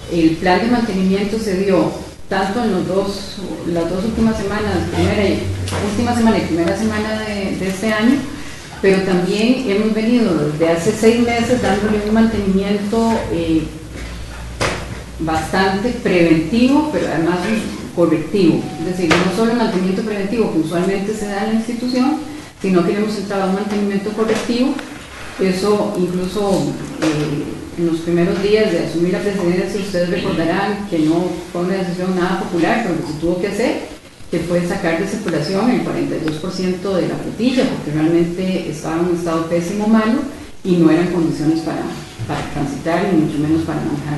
El plan de mantenimiento se dio tanto en las dos últimas semanas, última semana y primera semana de este año, pero también hemos venido desde hace 6 meses dándole un mantenimiento bastante preventivo, pero además correctivo. Es decir, no solo el mantenimiento preventivo que usualmente se da en la institución, sino que hemos entrado a un mantenimiento correctivo. Eso incluso en los primeros días de asumir la presidencia, ustedes recordarán que no fue una decisión nada popular, pero que se tuvo que hacer, que fue sacar de circulación el 42% de la flotilla, porque realmente estaba en un estado pésimo, malo, y no eran condiciones para transitar, ni mucho menos para manejar.